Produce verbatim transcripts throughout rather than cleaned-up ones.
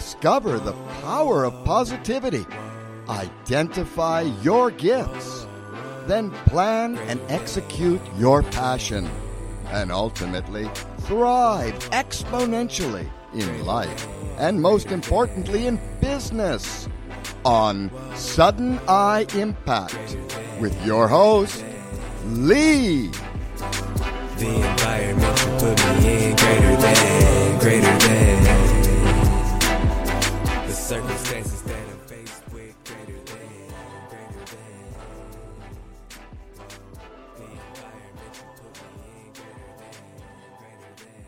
Discover the power of positivity. Identify your gifts. Then plan and execute your passion. And ultimately, thrive exponentially in life. And most importantly, in business. On Sudden Eye Impact with your host, Lee. The environment you put me in, greater than, greater than the circumstances that I'm faced with, greater than, greater than the environment you put me in, greater than, greater than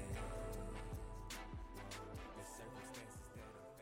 the circumstances that I'm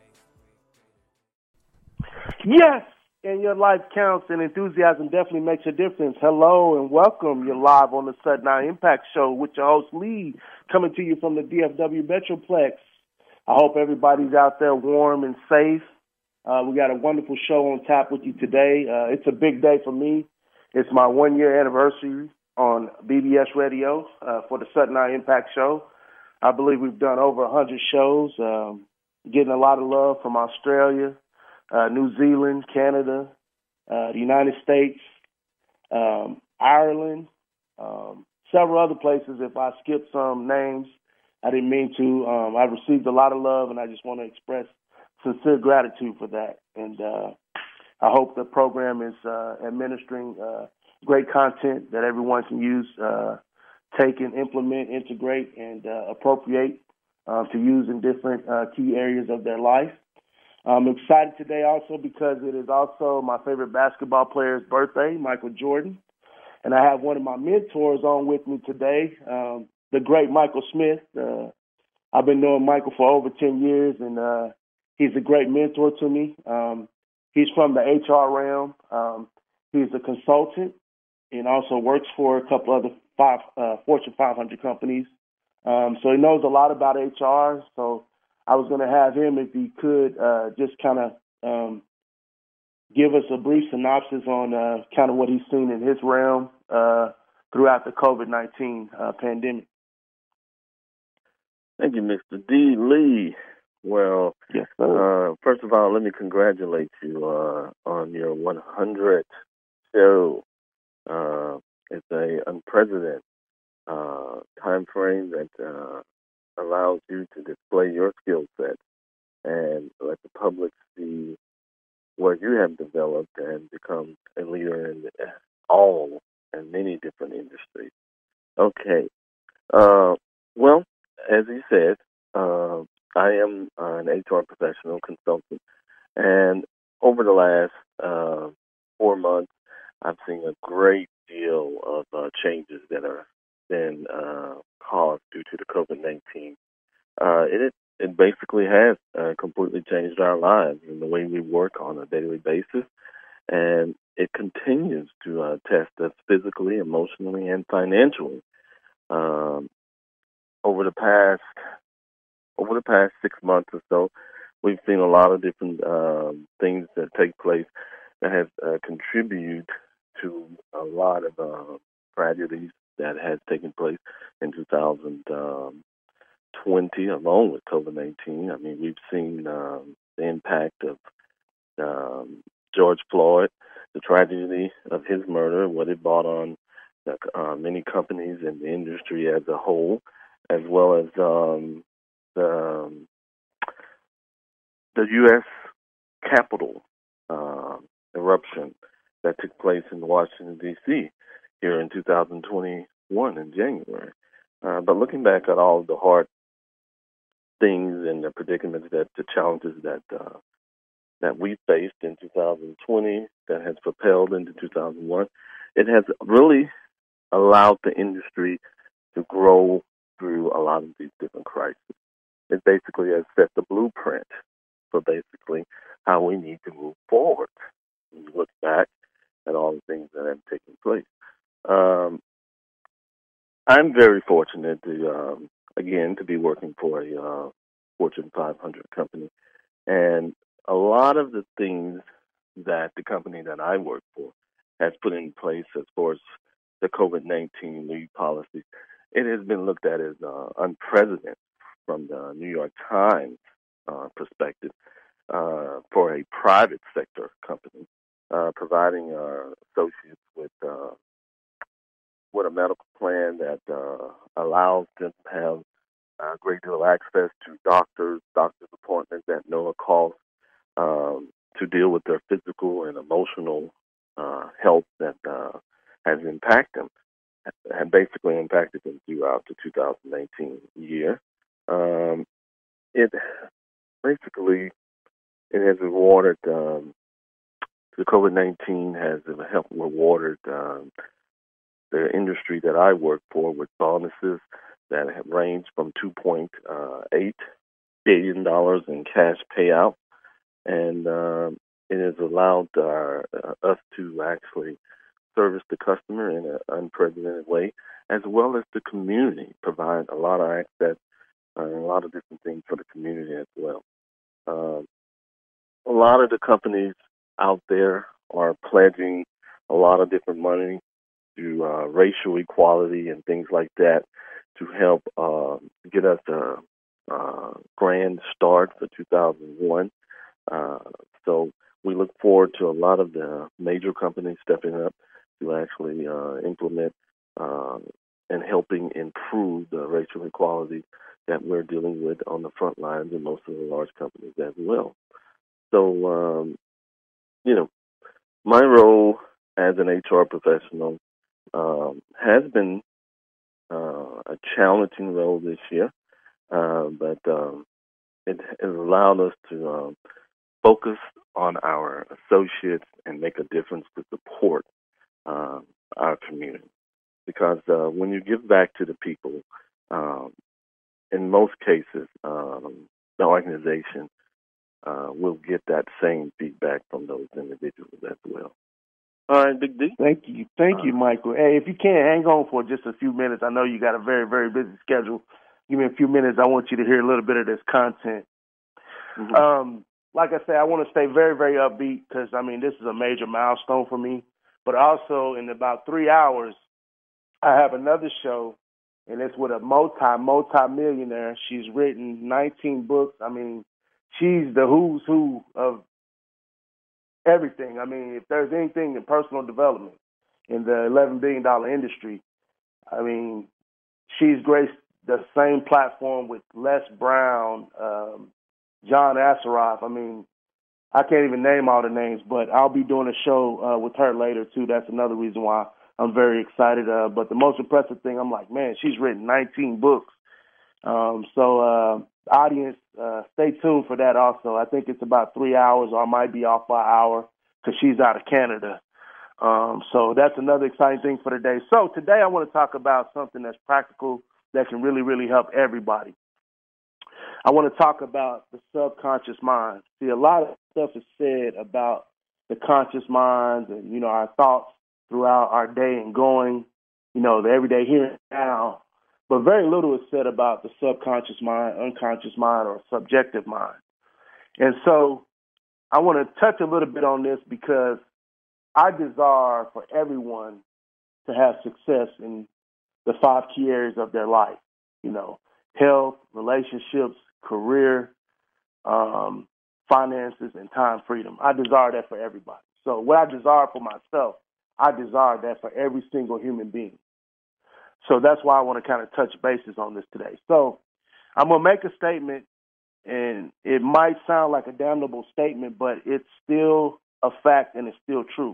faced with. Yes, and your life counts, and enthusiasm definitely makes a difference. Hello and welcome. You're live on the Sudden Eye Impact Show with your host, Lee, coming to you from the D F W Metroplex. I hope everybody's out there warm and safe. Uh, we got a wonderful show on tap with you today. Uh, it's a big day for me. It's my one-year anniversary on B B S Radio uh, for the Sudden Eye Impact Show. I believe we've done over one hundred shows, um, getting a lot of love from Australia, Uh, New Zealand, Canada, uh, the United States, um, Ireland, um, several other places. If I skip some names, I didn't mean to. Um, I received a lot of love, and I just want to express sincere gratitude for that. And uh, I hope the program is uh, administering uh, great content that everyone can use, uh, take and implement, integrate, and uh, appropriate uh, to use in different uh, key areas of their life. I'm excited today also because it is also my favorite basketball player's birthday, Michael Jordan. And I have one of my mentors on with me today, um, the great Michael Smith. Uh, I've been knowing Michael for over ten years, and uh, he's a great mentor to me. Um, he's from the H R realm. Um, he's a consultant and also works for a couple other five, uh, Fortune five hundred companies. Um, so he knows a lot about H R, so I was going to have him, if he could, uh, just kind of um, give us a brief synopsis on uh, kind of what he's seen in his realm uh, throughout the COVID nineteen uh, pandemic. Thank you, Mister D. Lee. Well, yes, sir. Uh, first of all, let me congratulate you uh, on your one hundredth show. Uh, it's a unprecedented uh, time frame that uh, allows you to display your skill set and let the public see what you have developed and become a leader in all and many different industries. Okay. Uh, well, as you said, uh, I am an H R professional consultant, and over the last uh, four months, I've seen a great deal of uh, changes that are been uh, caused due to the COVID nineteen. Uh, it it basically has uh, completely changed our lives and the way we work on a daily basis, and it continues to uh, test us physically, emotionally, and financially. Um, over the past over the past six months or so, we've seen a lot of different um, things that take place that have uh, contributed to a lot of uh, tragedies that has taken place in two thousand. Um, twenty, along with COVID nineteen. I mean, we've seen um, the impact of um, George Floyd, the tragedy of his murder, what it brought on the, uh, many companies and the industry as a whole, as well as um, the, um, the U S Capitol uh, eruption that took place in Washington, D C here in two thousand twenty-one in January. Uh, but looking back at all the hard things and the predicaments that the challenges that uh, that we faced in two thousand twenty that has propelled into two thousand one, it has really allowed the industry to grow through a lot of these different crises. It basically has set the blueprint for basically how we need to move forward. When you look back at all the things that have taken place. Um, I'm very fortunate to, um, again, to be working for a uh, Fortune five hundred company. And a lot of the things that the company that I work for has put in place as far as the COVID nineteen leave policy, it has been looked at as uh, unprecedented from the New York Times uh, perspective uh, for a private sector company, uh, providing uh, associates with uh, with a medical plan that uh, allows them to have a great deal of access to doctors, doctor's appointments at no cost, um, to deal with their physical and emotional uh, health that uh, has impacted them, had basically impacted them throughout the two thousand nineteen year. Um, it basically it has rewarded um, the COVID nineteen has helped rewarded um, the industry that I work for with bonuses that have ranged from two point eight billion dollars in cash payout, and um, it has allowed uh, us to actually service the customer in an unprecedented way, as well as the community, provide a lot of access uh, and a lot of different things for the community as well. Um, a lot of the companies out there are pledging a lot of different money to uh, racial equality and things like that to help uh, get us a, a grand start for two thousand one. Uh, so we look forward to a lot of the major companies stepping up to actually uh, implement uh, and helping improve the racial equality that we're dealing with on the front lines in most of the large companies as well. So, um, you know, my role as an H R professional um, has been uh, a challenging role this year, uh, but um, it has allowed us to um, focus on our associates and make a difference to support uh, our community. Because uh, when you give back to the people, um, in most cases, um, the organization uh, will get that same feedback from those individuals as well. All right, Big D. Thank you. Thank you, Michael. Hey, if you can, hang on for just a few minutes. I know you got a very, very busy schedule. Give me a few minutes. I want you to hear a little bit of this content. Mm-hmm. Um, like I said, I want to stay very, very upbeat because, I mean, this is a major milestone for me. But also in about three hours, I have another show, and it's with a multi, multi-millionaire. She's written nineteen books. I mean, she's the who's who of everything. I mean, if there's anything in personal development in the eleven billion dollars industry, I mean, she's graced the same platform with Les Brown, um, John Assaraf. I mean, I can't even name all the names, but I'll be doing a show uh, with her later, too. That's another reason why I'm very excited. Uh, but the most impressive thing, I'm like, man, she's written nineteen books. Um, so, uh, audience, uh, stay tuned for that also. I think it's about three hours, or I might be off by an hour because she's out of Canada. Um, so that's another exciting thing for the day. So today I want to talk about something that's practical that can really, really help everybody. I want to talk about the subconscious mind. See, a lot of stuff is said about the conscious mind and, you know, our thoughts throughout our day and going, you know, the everyday here and now. But very little is said about the subconscious mind, unconscious mind, or subjective mind. And so I want to touch a little bit on this because I desire for everyone to have success in the five key areas of their life, you know, health, relationships, career, um, finances, and time freedom. I desire that for everybody. So what I desire for myself, I desire that for every single human being. So that's why I want to kind of touch bases on this today. So I'm going to make a statement, and it might sound like a damnable statement, but it's still a fact and it's still true.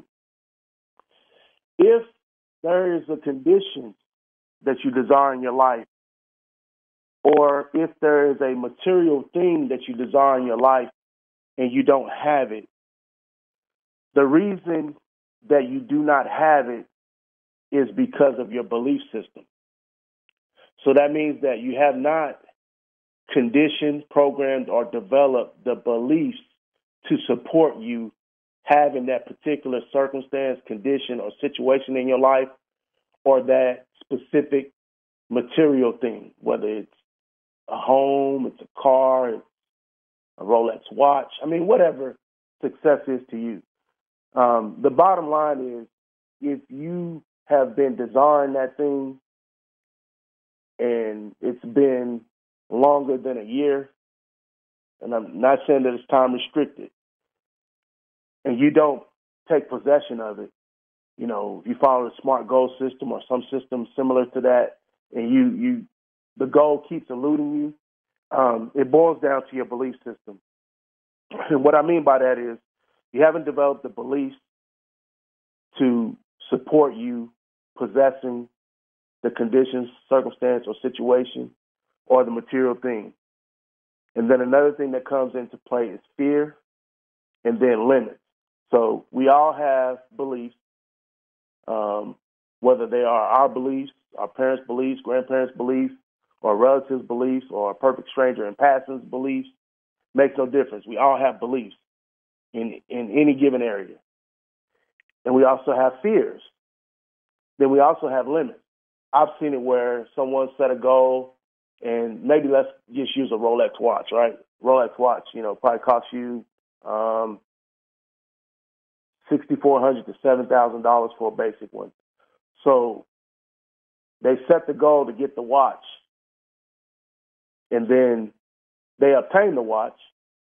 If there is a condition that you desire in your life, or if there is a material thing that you desire in your life and you don't have it, the reason that you do not have it is because of your belief system. So that means that you have not conditioned, programmed, or developed the beliefs to support you having that particular circumstance, condition, or situation in your life, or that specific material thing, whether it's a home, it's a car, it's a Rolex watch. I mean, whatever success is to you. Um, the bottom line is, if you have been desiring that thing and it's been longer than a year, and I'm not saying that it's time restricted, and you don't take possession of it, you know, if you follow the SMART goal system or some system similar to that, and you, you the goal keeps eluding you, um, it boils down to your belief system. And what I mean by that is you haven't developed the beliefs to support you possessing the conditions, circumstance, or situation, or the material thing. And then another thing that comes into play is fear and then limits. So we all have beliefs, um, whether they are our beliefs, our parents' beliefs, grandparents' beliefs, or relatives' beliefs, or a perfect stranger in passing's beliefs. Makes no difference. We all have beliefs in, in any given area. And we also have fears. Then we also have limits. I've seen it where someone set a goal, and maybe let's just use a Rolex watch, right? Rolex watch, you know, probably costs you um, six thousand four hundred dollars to seven thousand dollars for a basic one. So they set the goal to get the watch, and then they obtain the watch,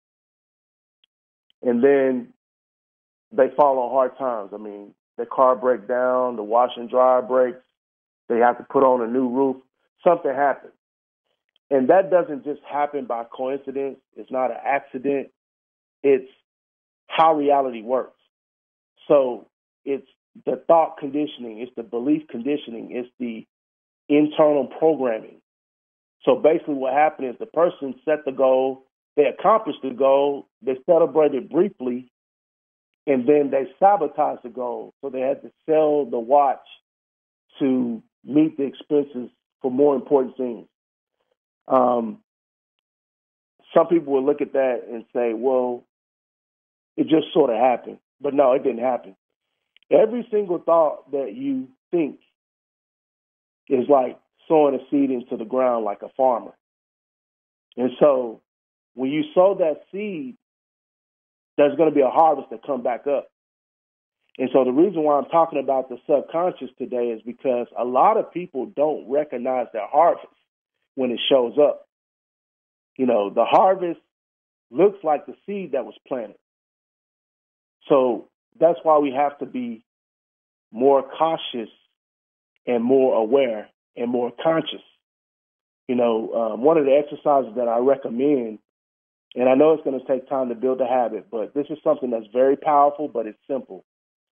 and then they fall on hard times. I mean, their car breaks down, the wash and dryer breaks, they have to put on a new roof. Something happens. And that doesn't just happen by coincidence. It's not an accident. It's how reality works. So it's the thought conditioning. It's the belief conditioning. It's the internal programming. So basically what happened is the person set the goal, they accomplished the goal, they celebrated briefly, and then they sabotaged the goal. So they had to sell the watch to meet the expenses for more important things. Um, some people will look at that and say, well, it just sort of happened. But no, it didn't happen. Every single thought that you think is like sowing a seed into the ground like a farmer. And so when you sow that seed, there's going to be a harvest that come back up. And so the reason why I'm talking about the subconscious today is because a lot of people don't recognize their harvest when it shows up. You know, the harvest looks like the seed that was planted. So that's why we have to be more cautious and more aware and more conscious. You know, um, one of the exercises that I recommend, and I know it's going to take time to build a habit, but this is something that's very powerful, but it's simple.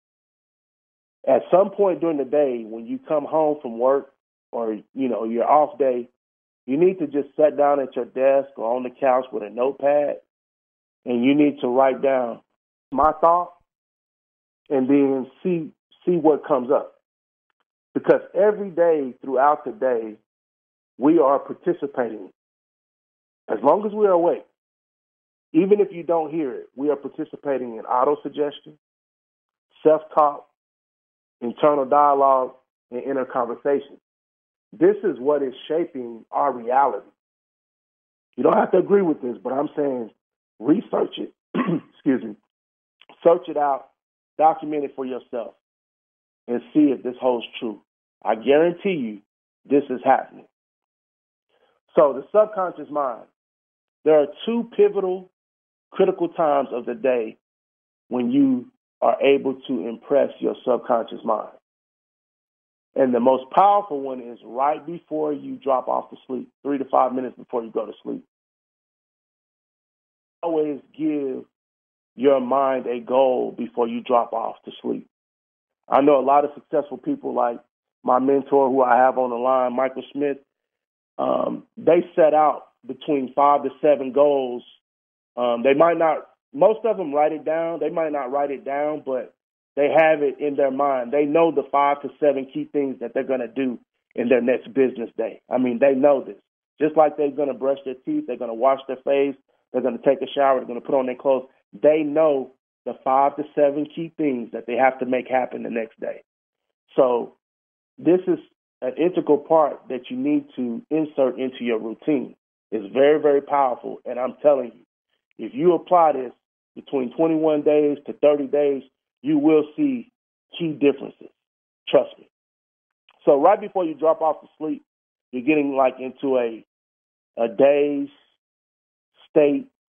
At some point during the day, when you come home from work or, you know, your off day, you need to just sit down at your desk or on the couch with a notepad, and you need to write down my thought and then see see what comes up. Because every day throughout the day, we are participating. As long as we are awake, even if you don't hear it, we are participating in auto-suggestion, self-talk, internal dialogue, and inner conversation. This is what is shaping our reality. You don't have to agree with this, but I'm saying research it. Excuse me. Search it out, document it for yourself, and see if this holds true. I guarantee you this is happening. So the subconscious mind, there are two pivotal, critical times of the day when you are able to impress your subconscious mind. And the most powerful one is right before you drop off to sleep, three to five minutes before you go to sleep. Always give your mind a goal before you drop off to sleep. I know a lot of successful people like my mentor who I have on the line, Michael Smith, um, they set out between five to seven goals. Um, they might not, most of them write it down. They might not write it down, but they have it in their mind. They know the five to seven key things that they're going to do in their next business day. I mean, they know this. Just like they're going to brush their teeth, they're going to wash their face, they're going to take a shower, they're going to put on their clothes. They know the five to seven key things that they have to make happen the next day. So this is an integral part that you need to insert into your routine. It's very, very powerful. And I'm telling you, if you apply this between twenty-one days to thirty days, you will see key differences. Trust me. So right before you drop off to sleep, you're getting like into a, a dazed state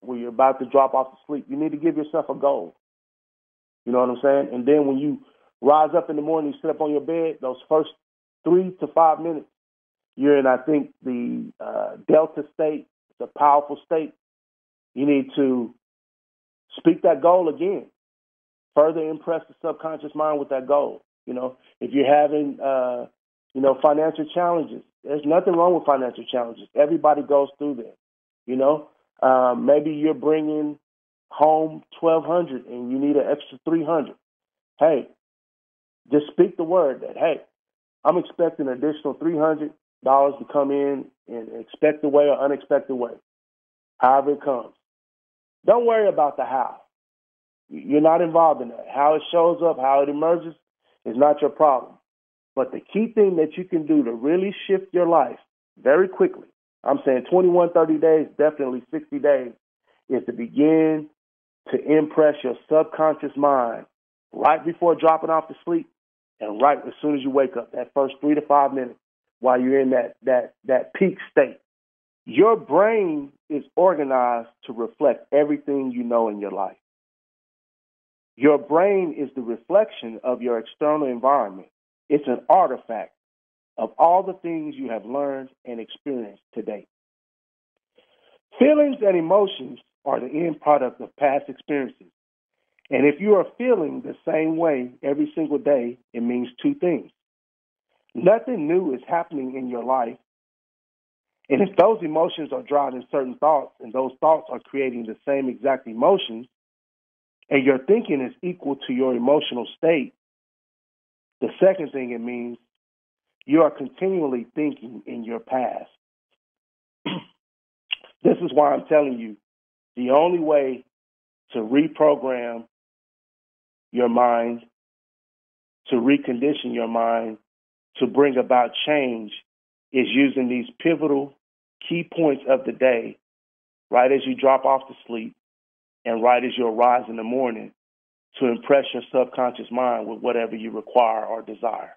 where you're about to drop off to sleep, you need to give yourself a goal. You know what I'm saying? And then when you rise up in the morning, you sit up on your bed, those first three to five minutes, you're in, I think, the uh, delta state. It's a powerful state. You need to speak that goal again. Further impress the subconscious mind with that goal. You know, if you're having, uh, you know, financial challenges, there's nothing wrong with financial challenges. Everybody goes through them. You know, um, maybe you're bringing home twelve hundred and you need an extra three hundred. Hey, just speak the word that, hey, I'm expecting an additional three hundred dollars to come in in an expected way or unexpected way, however it comes. Don't worry about the how. You're not involved in that. How it shows up, how it emerges is not your problem. But the key thing that you can do to really shift your life very quickly, I'm saying twenty-one, thirty days, definitely sixty days, is to begin to impress your subconscious mind right before dropping off to sleep and right as soon as you wake up, that first three to five minutes while you're in that, that, that peak state. Your brain is organized to reflect everything you know in your life. Your brain is the reflection of your external environment. It's an artifact of all the things you have learned and experienced to date. Feelings and emotions are the end product of past experiences. And if you are feeling the same way every single day, it means two things. Nothing new is happening in your life. And if those emotions are driving certain thoughts and those thoughts are creating the same exact emotions, and your thinking is equal to your emotional state, the second thing it means, you are continually thinking in your past. This is why I'm telling you, the only way to reprogram your mind, to recondition your mind, to bring about change is using these pivotal key points of the day, right as you drop off to sleep and right as you arise in the morning, to impress your subconscious mind with whatever you require or desire.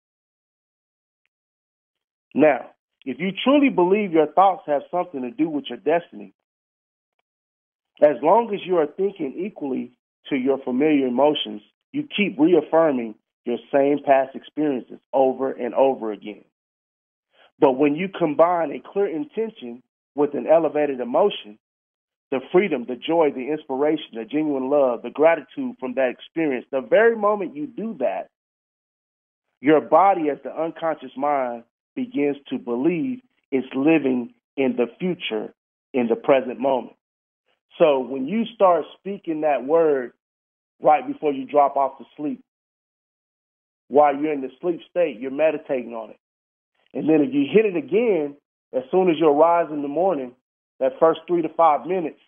Now, if you truly believe your thoughts have something to do with your destiny, as long as you are thinking equally to your familiar emotions, you keep reaffirming your same past experiences over and over again. But when you combine a clear intention with an elevated emotion, the freedom, the joy, the inspiration, the genuine love, the gratitude from that experience, the very moment you do that, your body as the unconscious mind begins to believe it's living in the future in the present moment. So when you start speaking that word right before you drop off to sleep, while you're in the sleep state, you're meditating on it. And then if you hit it again, as soon as you arise in the morning, that first three to five minutes,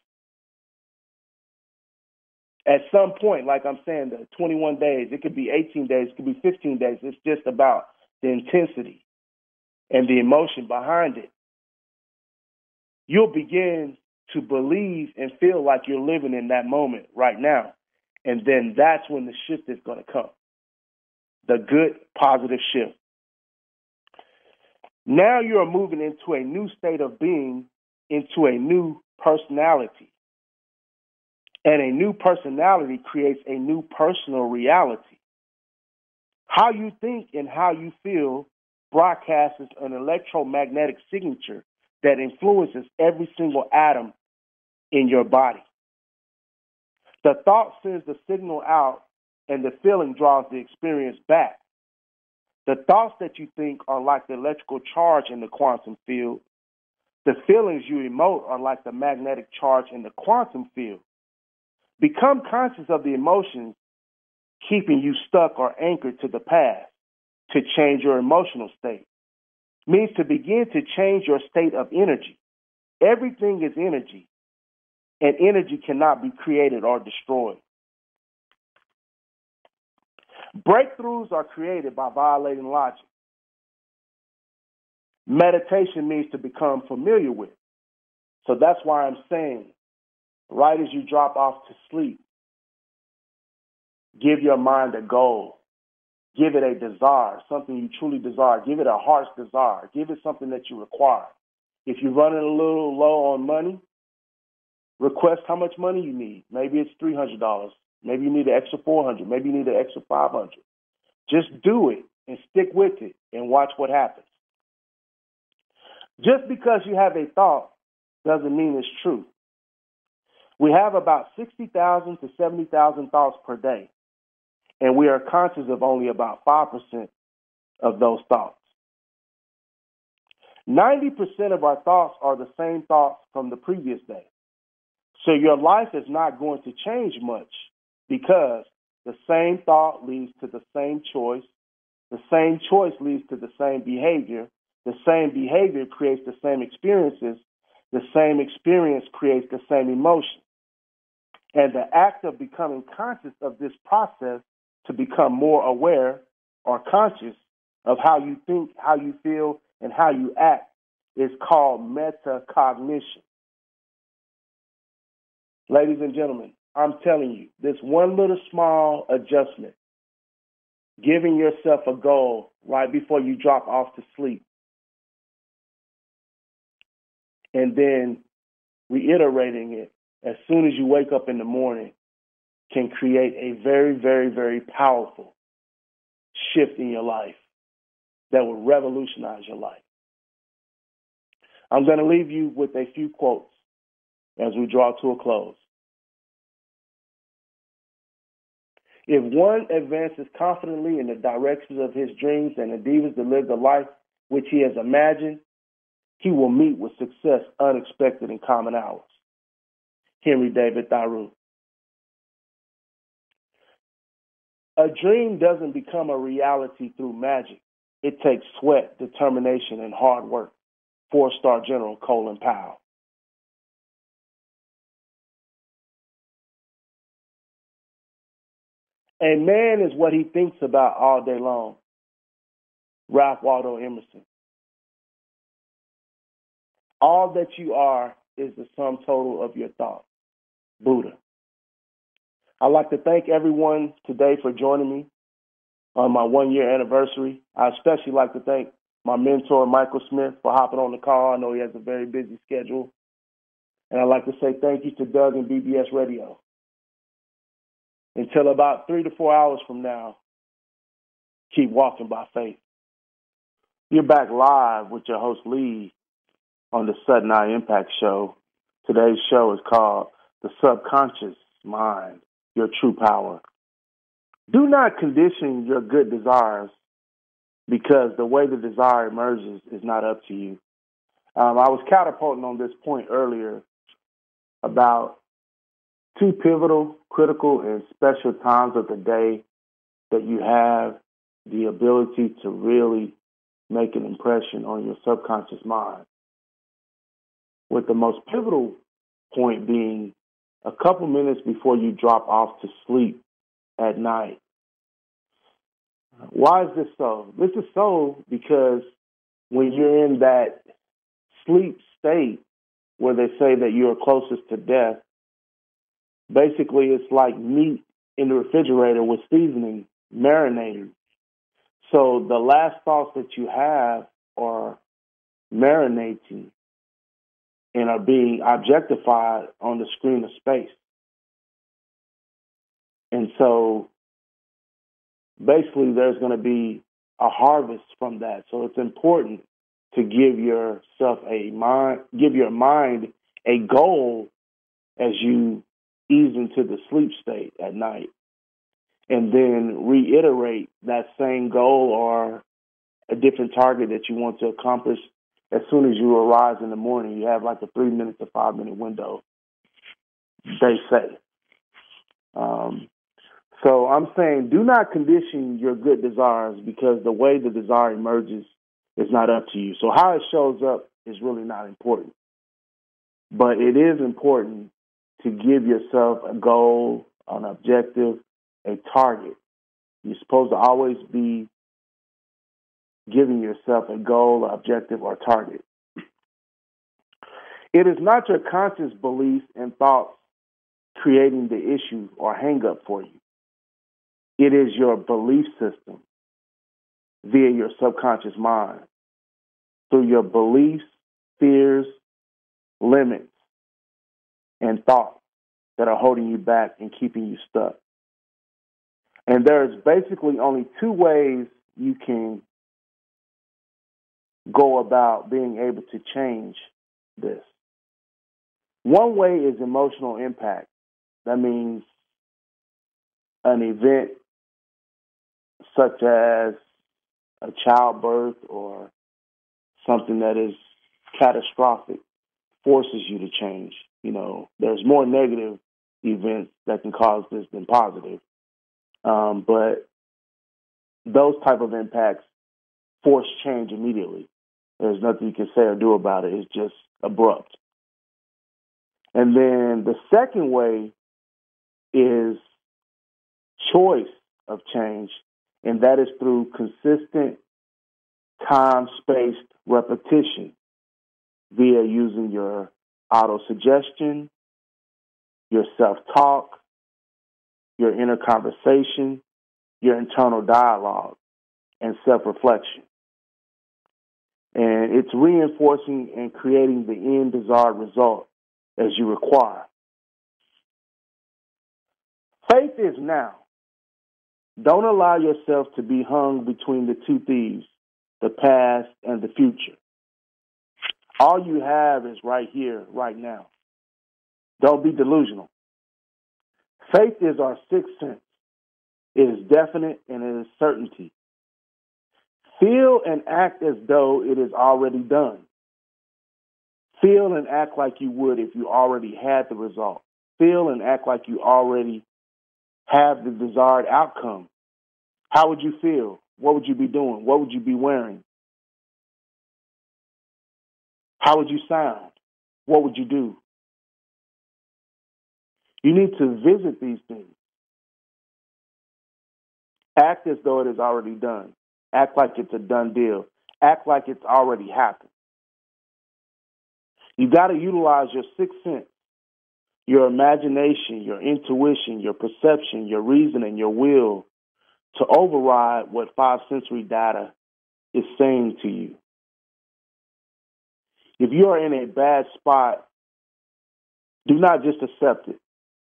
at some point, like I'm saying, the twenty-one days, it could be eighteen days, it could be fifteen days. It's just about the intensity and the emotion behind it. You'll begin to believe and feel like you're living in that moment right now. And then that's when the shift is going to come. The good, positive shift. Now you are moving into a new state of being, into a new personality. And a new personality creates a new personal reality. How you think and how you feel broadcasts an electromagnetic signature that influences every single atom in your body. The thought sends the signal out, and the feeling draws the experience back. The thoughts that you think are like the electrical charge in the quantum field. The feelings you emote are like the magnetic charge in the quantum field. Become conscious of the emotions keeping you stuck or anchored to the past to change your emotional state. Means to begin to change your state of energy. Everything is energy, and energy cannot be created or destroyed. Breakthroughs are created by violating logic. Meditation means to become familiar with. So that's why I'm saying, right as you drop off to sleep, give your mind a goal. Give it a desire, something you truly desire. Give it a heart's desire. Give it something that you require. If you're running a little low on money, Request how much money you need. Maybe it's three hundred dollars. Maybe you need an extra four hundred dollars. Maybe you need an extra five hundred dollars. Just do it and stick with it and watch what happens. Just because you have a thought doesn't mean it's true. We have about sixty thousand to seventy thousand thoughts per day, and we are conscious of only about five percent of those thoughts. ninety percent of our thoughts are the same thoughts from the previous day. So your life is not going to change much because the same thought leads to the same choice. The same choice leads to the same behavior. The same behavior creates the same experiences. The same experience creates the same emotion. And the act of becoming conscious of this process to become more aware or conscious of how you think, how you feel, and how you act is called metacognition. Ladies and gentlemen, I'm telling you, this one little small adjustment, giving yourself a goal right before you drop off to sleep, and then reiterating it as soon as you wake up in the morning can create a very, very, very powerful shift in your life that will revolutionize your life. I'm going to leave you with a few quotes as we draw to a close. If one advances confidently in the directions of his dreams and endeavors to live the life which he has imagined, he will meet with success unexpected in common hours. Henry David Thoreau. A dream doesn't become a reality through magic. It takes sweat, determination, and hard work. Four-star General Colin Powell. A man is what he thinks about all day long. Ralph Waldo Emerson. All that you are is the sum total of your thoughts. Buddha. I'd like to thank everyone today for joining me on my one-year anniversary. I especially like to thank my mentor, Michael Smith, for hopping on the call. I know he has a very busy schedule. And I'd like to say thank you to Doug and B B S Radio. Until about three to four hours from now, keep walking by faith. You're back live with your host, Lee, on the Sudden Eye Impact Show. Today's show is called The Subconscious Mind, Your True Power. Do not condition your good desires because the way the desire emerges is not up to you. Um, I was catapulting on this point earlier about two pivotal, critical, and special times of the day that you have the ability to really make an impression on your subconscious mind. With the most pivotal point being a couple minutes before you drop off to sleep at night. Why is this so? This is so because when you're in that sleep state where they say that you're closest to death, basically it's like meat in the refrigerator with seasoning, marinated. So the last thoughts that you have are marinating and are being objectified on the screen of space. And so basically there's going to be a harvest from that. So it's important to give yourself a mind, give your mind a goal as you ease into the sleep state at night, and then reiterate that same goal or a different target that you want to accomplish as soon as you arise in the morning. You have like a three minute to five minute window, they say. Um, so I'm saying do not condition your good desires because the way the desire emerges is not up to you. So how it shows up is really not important. But it is important to give yourself a goal, an objective, a target. You're supposed to always be giving yourself a goal, objective, or target. It is not your conscious beliefs and thoughts creating the issue or hang-up for you. It is your belief system via your subconscious mind. Through your beliefs, fears, limits, and thoughts that are holding you back and keeping you stuck. And there's basically only two ways you can go about being able to change this. One way is emotional impact. That means an event such as a childbirth or something that is catastrophic forces you to change. You know, there's more negative events that can cause this than positive. Um, but those type of impacts force change immediately. There's nothing you can say or do about it. It's just abrupt. And then the second way is choice of change, and that is through consistent time-spaced repetition via using your auto-suggestion, your self-talk, your inner conversation, your internal dialogue, and self-reflection. And it's reinforcing and creating the end desired result as you require. Faith is now. Don't allow yourself to be hung between the two thieves, the past and the future. All you have is right here, right now. Don't be delusional. Faith is our sixth sense. It is definite and it is certainty. Feel and act as though it is already done. Feel and act like you would if you already had the result. Feel and act like you already have the desired outcome. How would you feel? What would you be doing? What would you be wearing? How would you sound? What would you do? You need to visit these things. Act as though it is already done. Act like it's a done deal. Act like it's already happened. You got to utilize your sixth sense, your imagination, your intuition, your perception, your reason, and your will to override what five sensory data is saying to you. If you are in a bad spot, do not just accept it.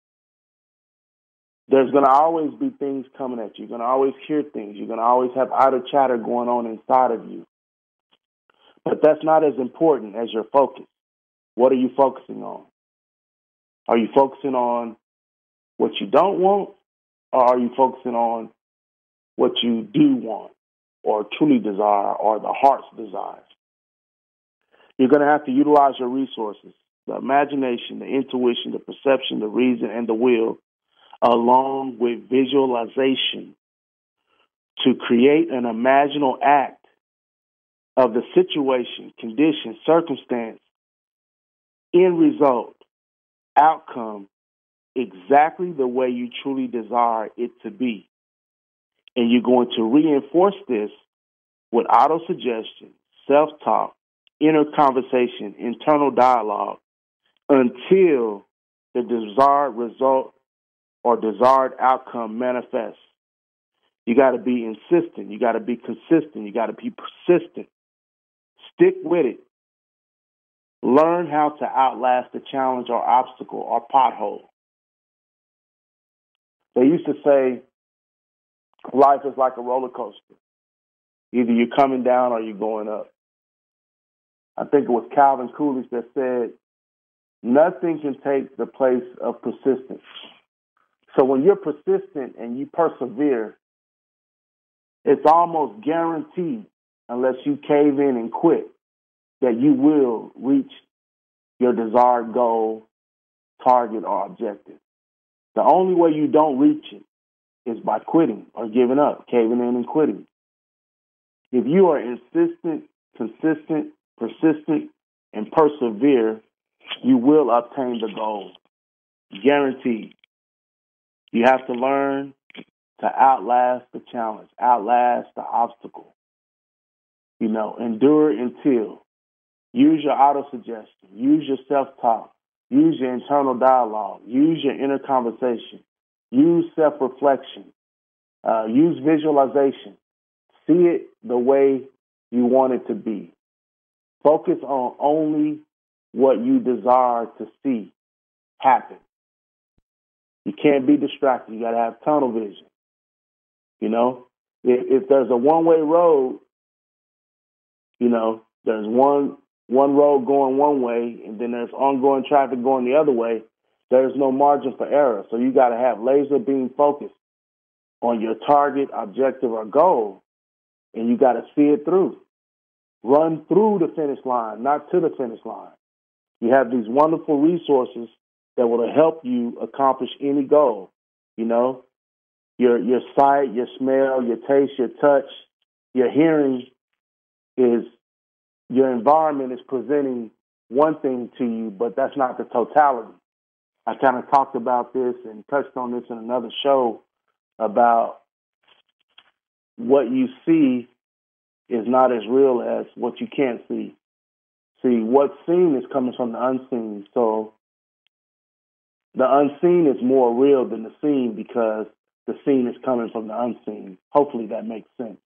There's going to always be things coming at you. You're going to always hear things. You're going to always have idle chatter going on inside of you. But that's not as important as your focus. What are you focusing on? Are you focusing on what you don't want, or are you focusing on what you do want or truly desire or the heart's desires? You're going to have to utilize your resources, the imagination, the intuition, the perception, the reason, and the will, along with visualization, to create an imaginal act of the situation, condition, circumstance, end result, outcome, exactly the way you truly desire it to be. And you're going to reinforce this with auto-suggestion, self-talk, inner conversation, internal dialogue, until the desired result or desired outcome manifests. You got to be insistent. You got to be consistent. You got to be persistent. Stick with it. Learn how to outlast the challenge or obstacle or pothole. They used to say life is like a roller coaster. Either you're coming down or you're going up. I think it was Calvin Coolidge that said, nothing can take the place of persistence. So when you're persistent and you persevere, it's almost guaranteed, unless you cave in and quit, that you will reach your desired goal, target, or objective. The only way you don't reach it is by quitting or giving up, caving in and quitting. If you are insistent, consistent, persistent, and persevere, you will obtain the goal. Guaranteed. You have to learn to outlast the challenge, outlast the obstacle. You know, endure until. Use your auto-suggestion. Use your self-talk. Use your internal dialogue. Use your inner conversation. Use self-reflection. Uh, use visualization. See it the way you want it to be. Focus on only what you desire to see happen. You can't be distracted. You got to have tunnel vision. You know, if, if there's a one-way road, you know, there's one one road going one way, and then there's ongoing traffic going the other way. There's no margin for error. So you got to have laser beam focus on your target, objective, or goal, and you got to see it through. Run through the finish line, not to the finish line. You have these wonderful resources that will help you accomplish any goal. You know, your your sight, your smell, your taste, your touch, your hearing is, your environment is presenting one thing to you, but that's not the totality. I kind of talked about this and touched on this in another show about what you see is not as real as what you can't see. See, what's seen is coming from the unseen. So the unseen is more real than the seen because the seen is coming from the unseen. Hopefully that makes sense.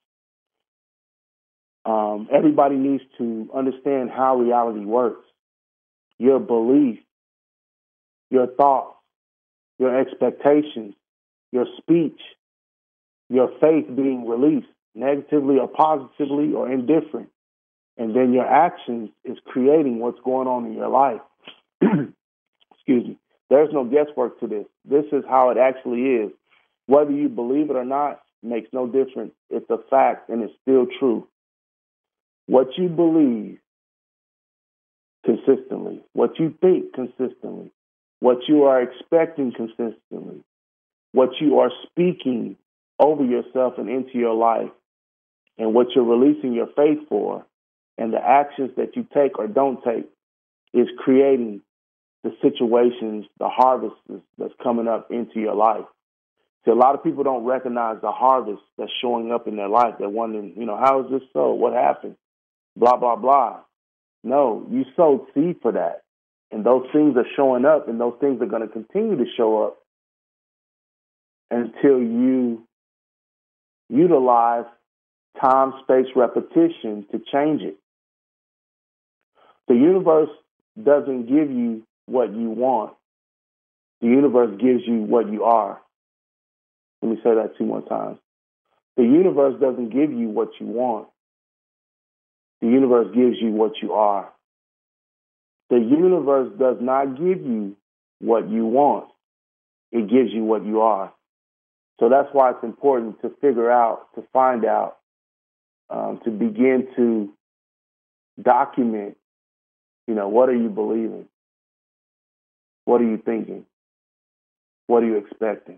Um, everybody needs to understand how reality works. Your beliefs, your thoughts, your expectations, your speech, your faith being released, negatively or positively or indifferent. And then your actions is creating what's going on in your life. Excuse me. There's no guesswork to this. This is how it actually is. Whether you believe it or not makes no difference. It's a fact and it's still true. What you believe consistently, what you think consistently, what you are expecting consistently, what you are speaking over yourself and into your life, and what you're releasing your faith for, and the actions that you take or don't take is creating the situations, the harvest that's coming up into your life. See, a lot of people don't recognize the harvest that's showing up in their life. They're wondering, you know, how is this so? What happened? Blah, blah, blah. No, you sowed seed for that. And those things are showing up, and those things are going to continue to show up until you utilize time, space, repetition to change it. The universe doesn't give you what you want. The universe gives you what you are. Let me say that two more times. The universe doesn't give you what you want. The universe gives you what you are. The universe does not give you what you want. It gives you what you are. So that's why it's important to figure out, to find out, um, to begin to document, you know, what are you believing? What are you thinking? What are you expecting?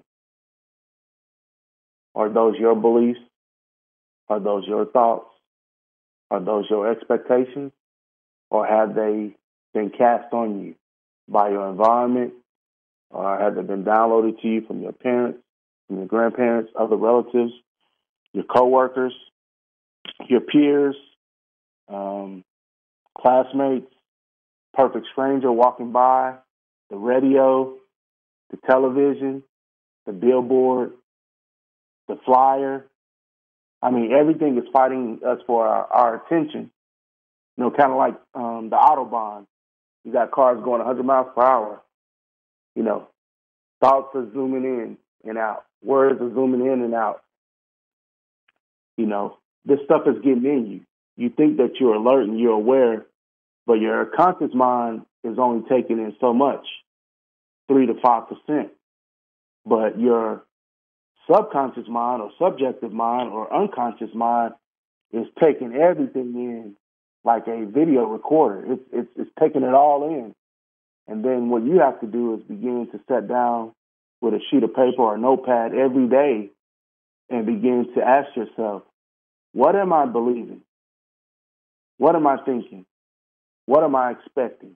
Are those your beliefs? Are those your thoughts? Are those your expectations? Or have they been cast on you by your environment? Or have they been downloaded to you from your parents, from your grandparents, other relatives, your coworkers, your peers, um, classmates, perfect stranger walking by, the radio, the television, the billboard, the flyer? I mean, everything is fighting us for our, our attention. You know, kind of like um, the Autobahn. You got cars going one hundred miles per hour. You know, thoughts are zooming in and out. Words are zooming in and out. You know, this stuff is getting in you. You think that you're alert and you're aware, but your conscious mind is only taking in so much, three to five percent. But your subconscious mind or subjective mind or unconscious mind is taking everything in like a video recorder. It's, it's, it's taking it all in. And then what you have to do is begin to sit down with a sheet of paper or a notepad every day and begin to ask yourself, what am I believing? What am I thinking? What am I expecting?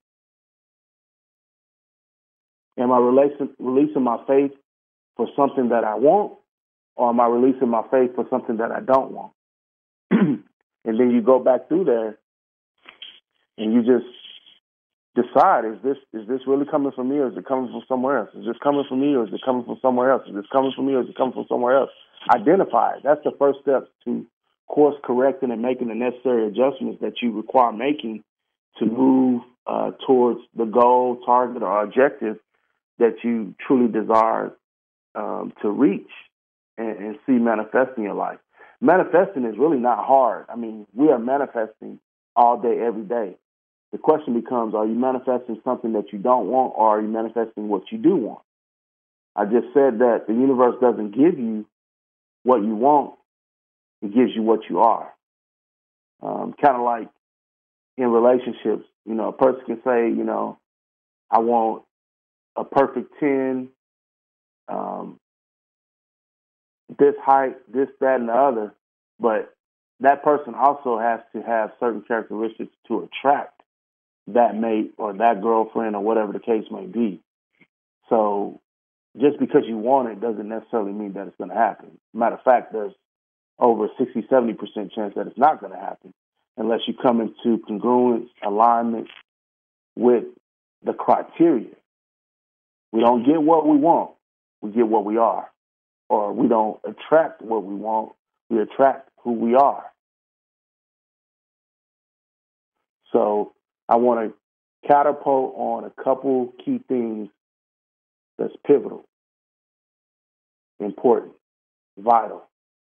Am I releasing, releasing my faith for something that I want, or am I releasing my faith for something that I don't want? And then you go back through there and you just decide, is this is this really coming from me, or is it coming from somewhere else? Is this coming from me, or is it coming from somewhere else? Is this coming from me, or is it coming from somewhere else? Identify it. That's the first step to course correcting and making the necessary adjustments that you require making to move uh, towards the goal, target, or objective that you truly desire um, to reach and, and see manifest in your life. Manifesting is really not hard. I mean, we are manifesting all day, every day. The question becomes, are you manifesting something that you don't want, or are you manifesting what you do want? I just said that the universe doesn't give you what you want. It gives you what you are. Um, kind of like in relationships, you know, a person can say, you know, I want a perfect ten, um, this height, this, that, and the other. But that person also has to have certain characteristics to attract that mate or that girlfriend or whatever the case may be. So just because you want it doesn't necessarily mean that it's going to happen. Matter of fact, there's over a sixty, seventy percent chance that it's not going to happen unless you come into congruence, alignment with the criteria. We don't get what we want. We get what we are. Or we don't attract what we want. We attract who we are. So I want to catapult on a couple key things that's pivotal, important, vital.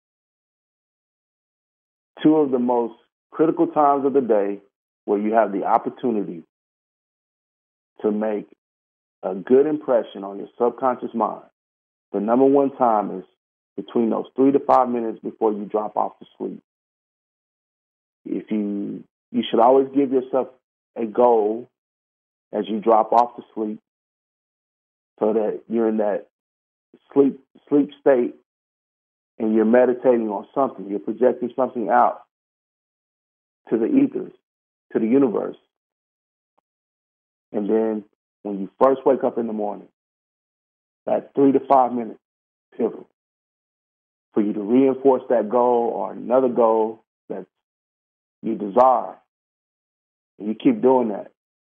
Two of the most critical times of the day where you have the opportunity to make a good impression on your subconscious mind. The number one time is between those three to five minutes before you drop off to sleep. If you, you should always give yourself a goal as you drop off to sleep so that you're in that sleep, sleep state and you're meditating on something. You're projecting something out to the ethers, to the universe. And then when you first wake up in the morning, that three to five minutes pivotal for you to reinforce that goal or another goal that you desire. And you keep doing that.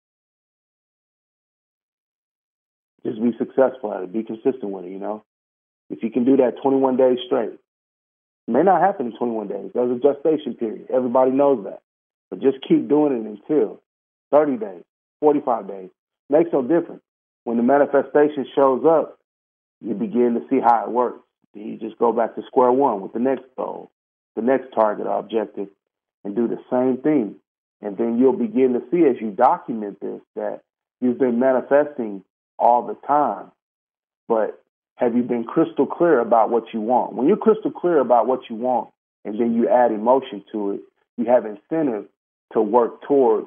Just be successful at it. Be consistent with it, you know. If you can do that twenty-one days straight, it may not happen in twenty-one days. There's a gestation period. Everybody knows that. But just keep doing it until thirty days, forty-five days. Makes no difference. When the manifestation shows up, you begin to see how it works. Then you just go back to square one with the next goal, the next target or objective, and do the same thing. And then you'll begin to see as you document this that you've been manifesting all the time. But have you been crystal clear about what you want? When you're crystal clear about what you want and then you add emotion to it, you have incentive to work towards,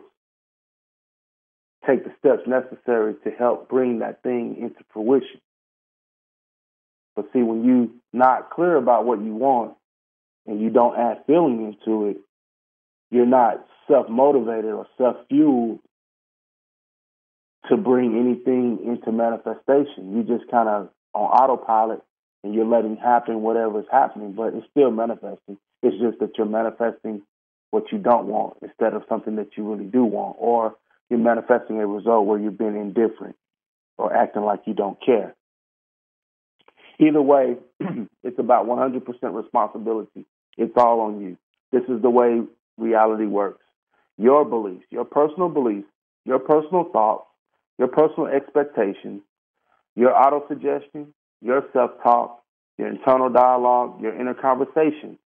take the steps necessary to help bring that thing into fruition. But see, when you're not clear about what you want and you don't add feeling into it, you're not self-motivated or self-fueled to bring anything into manifestation. You just kind of on autopilot and you're letting happen whatever is happening, but it's still manifesting. It's just that you're manifesting what you don't want instead of something that you really do want, or you're manifesting a result where you've been indifferent or acting like you don't care. Either way, it's about one hundred percent responsibility. It's all on you. This is the way reality works. Your beliefs, your personal beliefs, your personal thoughts, your personal expectations, your auto-suggestion, your self-talk, your internal dialogue, your inner conversation,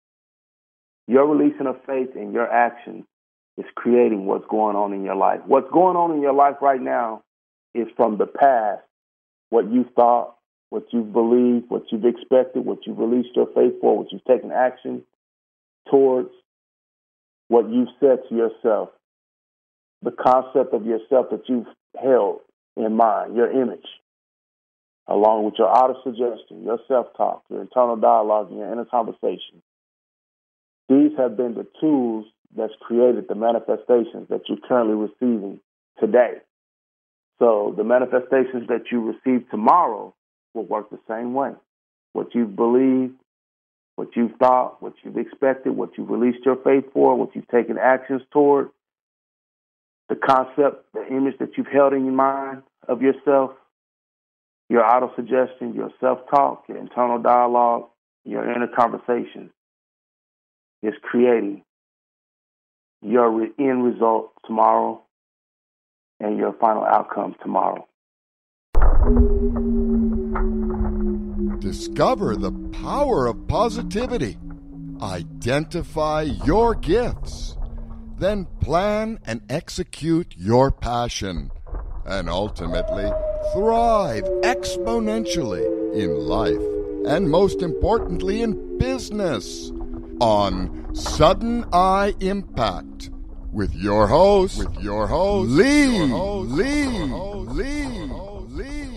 your releasing of faith and your actions is creating what's going on in your life. What's going on in your life right now is from the past, what you thought, what you've believed, what you've expected, what you've released your faith for, what you've taken action towards, what you've said to yourself, the concept of yourself that you've held in mind, your image, along with your auto-suggestion, your self-talk, your internal dialogue, and your inner conversation. These have been the tools that's created the manifestations that you're currently receiving today. So the manifestations that you receive tomorrow will work the same way. What you've believed, what you've thought, what you've expected, what you've released your faith for, what you've taken actions toward, the concept, the image that you've held in your mind of yourself, your auto-suggestion, your self-talk, your internal dialogue, your inner conversations is creating your re- end result tomorrow and your final outcome tomorrow. Discover the power of positivity. Identify your gifts. Then plan and execute your passion. And ultimately, thrive exponentially in life. And most importantly, in business. On Sudden Eye Impact. With your host, with your host, Lee, your host, Lee, your host, Lee, Lee, Lee.